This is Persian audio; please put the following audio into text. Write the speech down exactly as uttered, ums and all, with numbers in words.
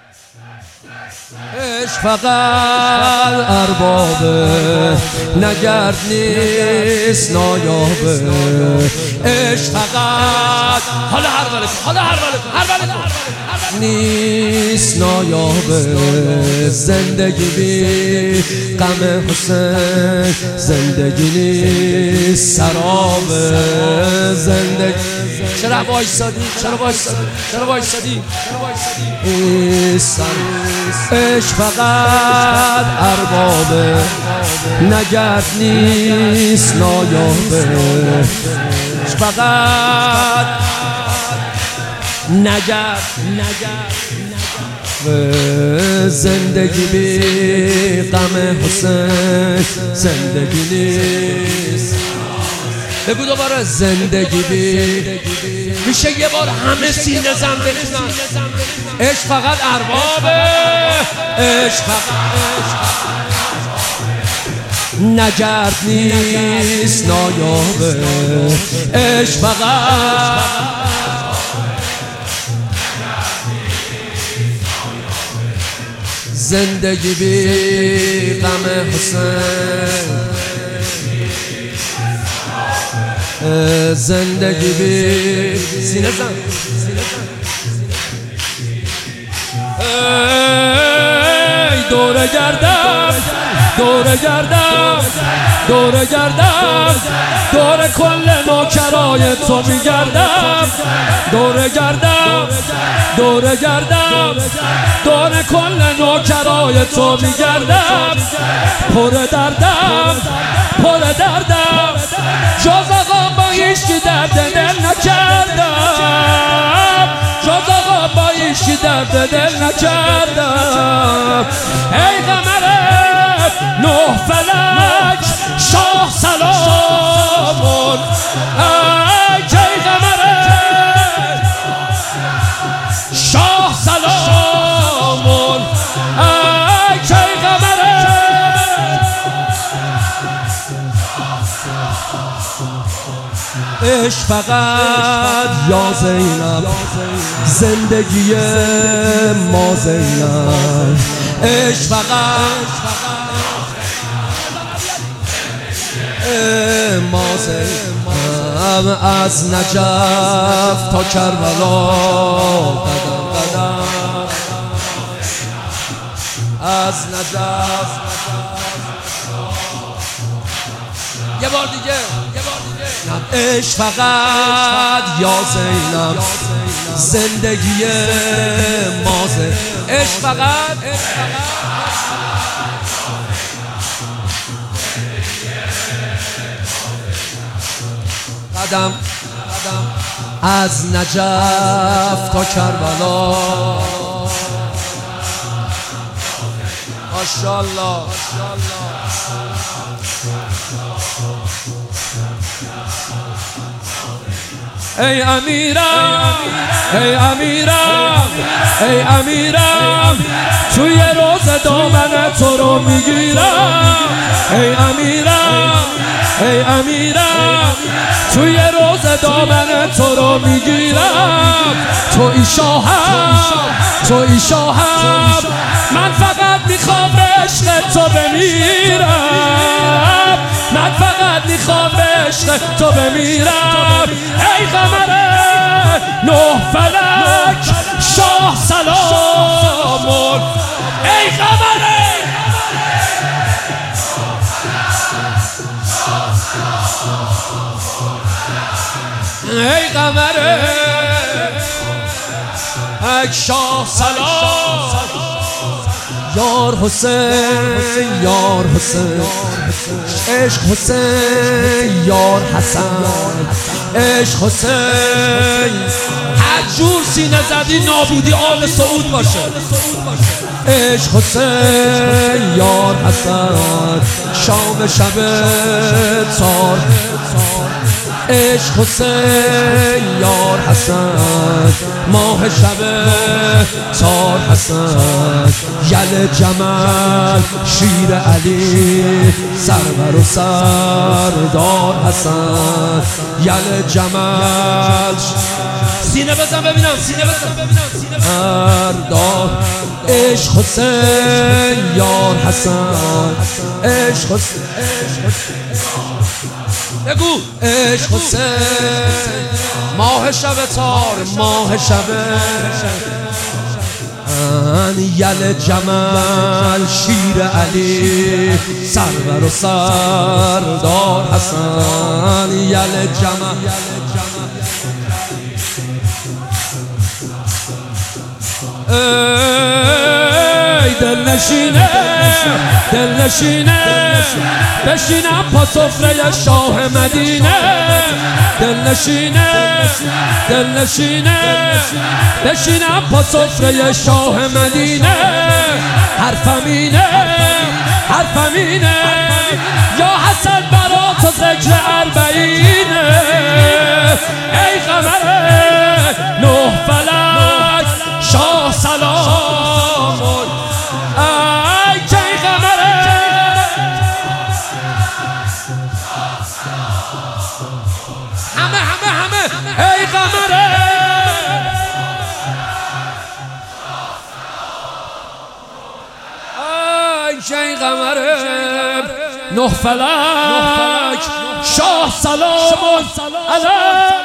عشق فقط اربابه، نگرد نیست نایابه. عشق فقط حالا هر ولد حالا هر ولد هر ولد نیست نایابه. زندگی بی غم حسین زندگی نیست سرابه. زندگی چرا وایسادی چرا وایسادی چرا وایسادی عشق فقط اربابه، نگرد نیست نایابه. عشق فقط نگرد نگرد زندگی بی غم حسین زندگی نیست. بگو دوباره زندگی بی میشه یه بار همه سینه زن بکنن. عشق فقط اربابه، عشق فقط نگرد نیست نایابه. عشق فقط زندگی بی غم حسین زندگی بی سینه زن. ای دوره گردم دوره گردم دوره گردم دوره کل نوکرای تو میگردم. دوره گردم دوره گردم دوره کل نوکرای تو میگردم. پر دردم پر دردم جز آقا با هیچی درد دل نکردم. جز آقا با هیچی درد دل نکردم. ای قمر نه فلک شاه سلامون. ای قمر شاه سلامون. ای قمر عشق فقط یا زینب زندگی ما زینب. عشق فقط ما زینب از نجف تا کربلا قدم قدم. از نجف یه بار دیگه یه بار دیگه. عشق فقط یا زینب زندگی ما زینب. عشق فقط قدم قدم از نجف تا کربلا. ماشاءالله ای امیرم ای امیرم ای امیرم توی روز دامن تو رو میگیرم. ای امیرم ای امیرم توی روز دامن تو رو میگیرم. توی شاهم توی شاهم من فقط میخوام به عشق تو بمیرم. من فقط میخوام به عشق تو بمیرم. ای قمر نه فلک شاه سلامون. ای قمر ای قمر ای شاه سلام. یار حسین یار حسین عشق حسین یار حسن. عشق حسین هر جور سینه زدی نابودی آل سعود باشه. عشق حسین یار حسن شام شب تار. عشق حسین یار حسن ماه شب تار. حسن یل جمل شیر علی سرور و سردار. حسن یل جمل سینه بزن ببینم سینه بزن ببینم سینه بزن. عشق حسین یار حسن، عشق حسین بگو عشق حسین، ماه شب تار ماه شب یل جمل شیر علی سرور و سردار حسن، یل جمل ای دل نشینه دل نشینه بشینم پا سفره شاه مدینه، دل نشینه دل نشینه بشینم پا سفره شاه مدینه، حرفم اینه حرفم اینه یا حسن برا تو ذکر اربعینه، ای قمر نه فلک شاه سلام، ای کی قمره همه همه همه ای قمره ای کی قمره نه فلک شاه سلام علیک.